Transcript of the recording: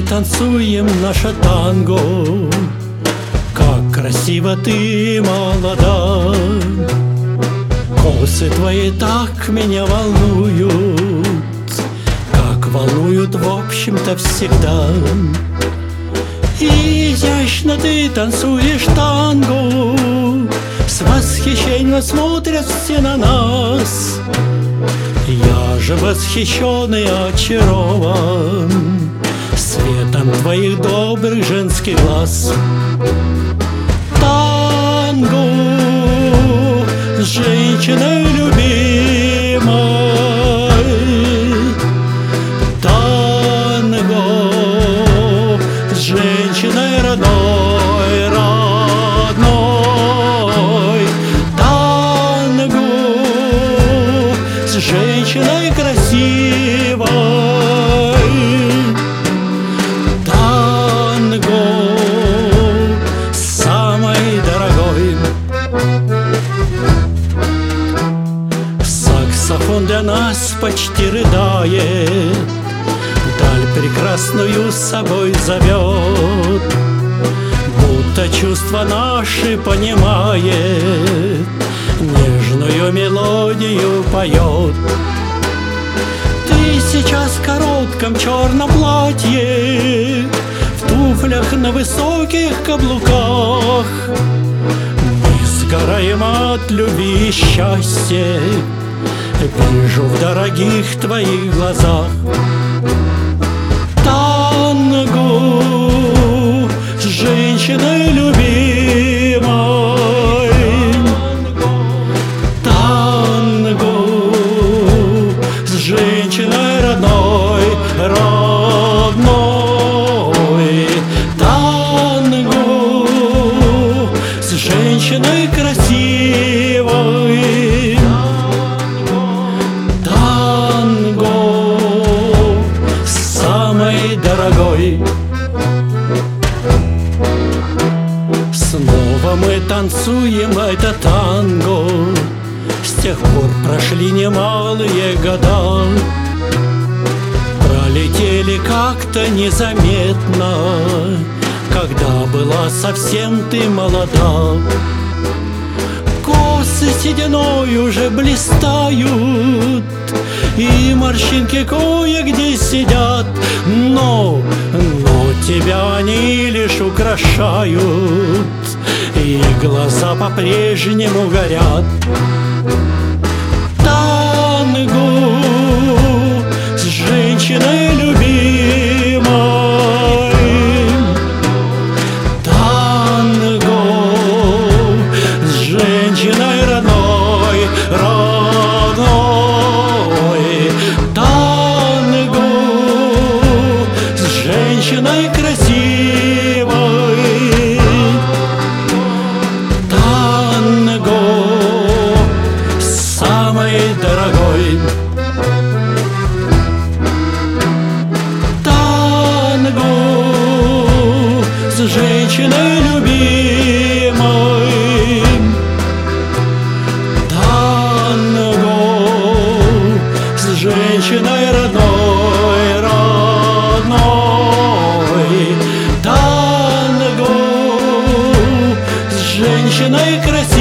танцуем наше танго. Как красиво ты молода, косы твои так меня волнуют, как волнуют в общем-то всегда. И изящно ты танцуешь танго, с восхищением смотрят все на нас. Я же восхищен и очарован светом твоих добрых женских глаз. Танго с женщиной любимой, танго с женщиной родной, родной, танго с женщиной красивой, танго самой дорогой. Саксофон для нас почти рыдает, даль прекрасную с собой зовет, будто чувства наши понимает, нежную мелодию поет. Ты сейчас в коротком черном платье, в туфлях на высоких каблуках. Мы сгораем от любви и счастья, вижу в дорогих твоих глазах. Танго с женщиной любимой, танго с женщиной родной, родной, танго с женщиной красивой, танго самой дорогой. Снова мы танцуем это танго, с тех пор прошли немалые года, пролетели как-то незаметно, когда была совсем ты молода. Косы сединой уже блистают, и морщинки кое-где сидят, но тебя они лишь украшают, и глаза по-прежнему горят. Танго с женщиной любимой, танго с женщиной родной, родной, танго с женщиной красивой, танго самой дорогой. Танго с женщиной любимой, танго с женщиной родной, родной, танго с женщиной красивой.